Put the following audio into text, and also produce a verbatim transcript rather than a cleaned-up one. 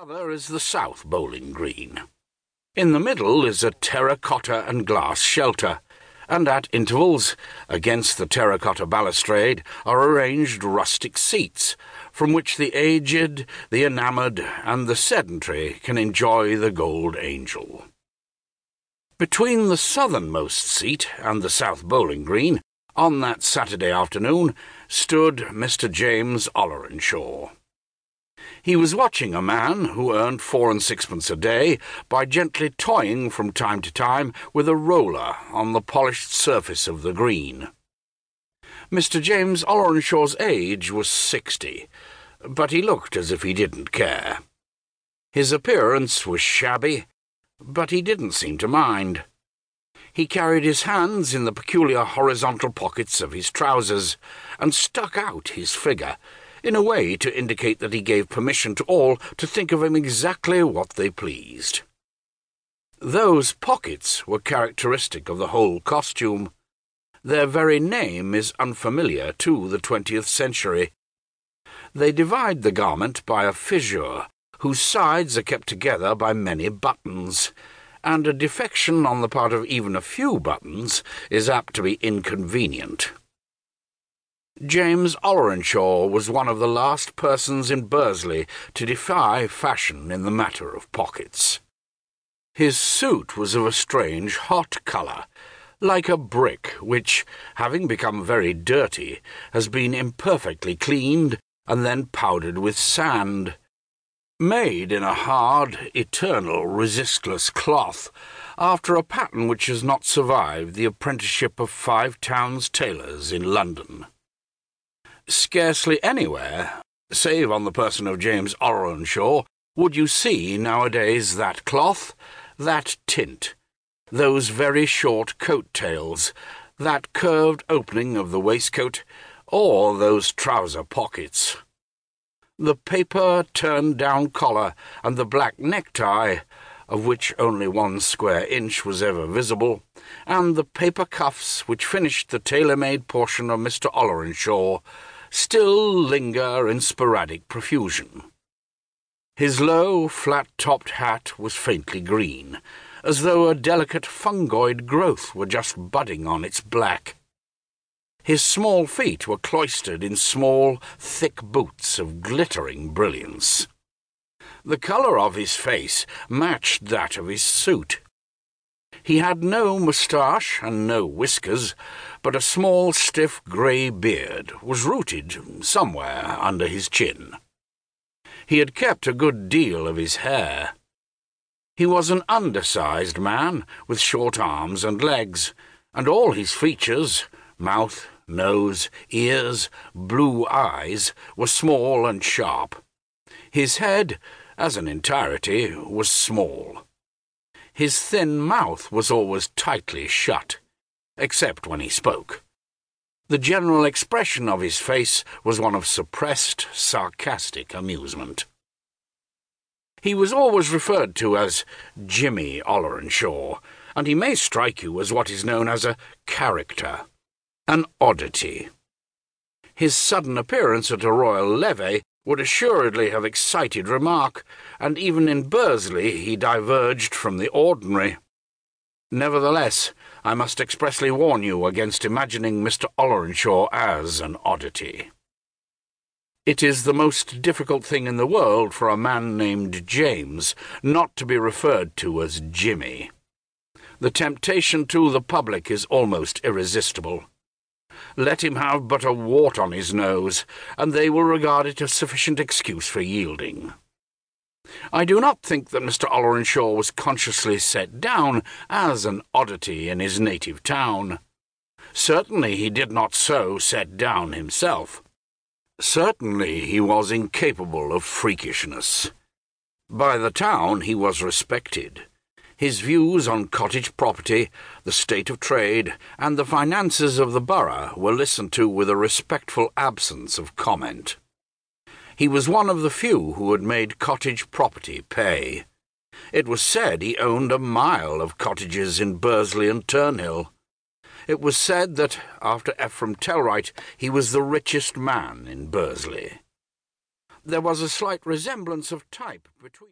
other is the South Bowling Green. In the middle is a terracotta and glass shelter, and at intervals, against the terracotta balustrade, are arranged rustic seats, from which the aged, the enamoured, and the sedentary can enjoy the gold angel. Between the southernmost seat and the South Bowling Green, on that Saturday afternoon, stood Mister James Ollerenshaw. He was watching a man who earned four and sixpence a day by gently toying from time to time with a roller on the polished surface of the green. Mister James Ollerenshaw's age was sixty, but he looked as if he didn't care. His appearance was shabby, but he didn't seem to mind. He carried his hands in the peculiar horizontal pockets of his trousers, and stuck out his figure, in a way to indicate that he gave permission to all to think of him exactly what they pleased. Those pockets were characteristic of the whole costume. Their very name is unfamiliar to the twentieth century. They divide the garment by a fissure, whose sides are kept together by many buttons, and a defection on the part of even a few buttons is apt to be inconvenient. James Ollerenshaw was one of the last persons in Bursley to defy fashion in the matter of pockets. His suit was of a strange hot colour, like a brick which, having become very dirty, has been imperfectly cleaned and then powdered with sand. Made in a hard, eternal, resistless cloth, after a pattern which has not survived the apprenticeship of Five Towns tailors in London. Scarcely anywhere, save on the person of James Ollerenshaw, would you see nowadays that cloth, that tint, those very short coat-tails, that curved opening of the waistcoat, or those trouser pockets. The paper turned-down collar and the black necktie, of which only one square inch was ever visible, and the paper cuffs which finished the tailor-made portion of Mister Ollerenshaw, still linger in sporadic profusion. His low, flat-topped hat was faintly green, as though a delicate fungoid growth were just budding on its black. His small feet were cloistered in small, thick boots of glittering brilliance. The colour of his face matched that of his suit. He had no moustache and no whiskers, but a small, stiff grey beard was rooted somewhere under his chin. He had kept a good deal of his hair. He was an undersized man, with short arms and legs, and all his features, mouth, nose, ears, blue eyes, were small and sharp. His head, as an entirety, was small. His thin mouth was always tightly shut, except when he spoke. The general expression of his face was one of suppressed, sarcastic amusement. He was always referred to as Jimmy Ollerenshaw, and he may strike you as what is known as a character, an oddity. His sudden appearance at a royal levee would assuredly have excited remark, and even in Bursley he diverged from the ordinary. Nevertheless, I must expressly warn you against imagining Mister Ollerenshaw as an oddity. It is the most difficult thing in the world for a man named James not to be referred to as Jimmy. The temptation to the public is almost irresistible. Let him have but a wart on his nose, and they will regard it as sufficient excuse for yielding. I do not think that Mister Ollerenshaw was consciously set down as an oddity in his native town. Certainly he did not so set down himself. Certainly he was incapable of freakishness. By the town he was respected. His views on cottage property, the state of trade, and the finances of the borough were listened to with a respectful absence of comment. He was one of the few who had made cottage property pay. It was said he owned a mile of cottages in Bursley and Turnhill. It was said that, after Ephraim Tellwright, he was the richest man in Bursley. There was a slight resemblance of type between